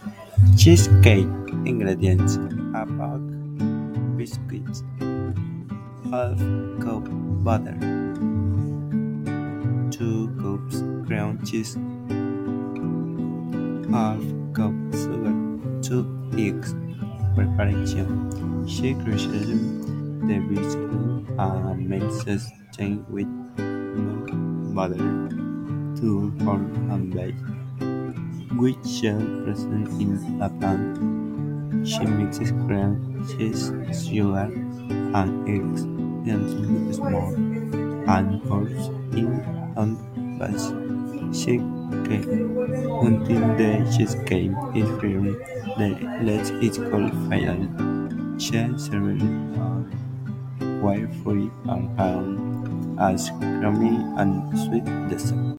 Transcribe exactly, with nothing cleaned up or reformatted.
Cheesecake ingredients: a bag biscuits, half cup butter, two cups ground cheese, half cup sugar, two eggs. Preparation: shake the biscuit and mix them with milk, butter to form a base, which shall present in a pan. She mixes cream, cheese, sugar, and eggs into small and pours in on base. Shake until the cheesecake is firm. Then let it cool finally. Share serve while free and ham as creamy and sweet dessert.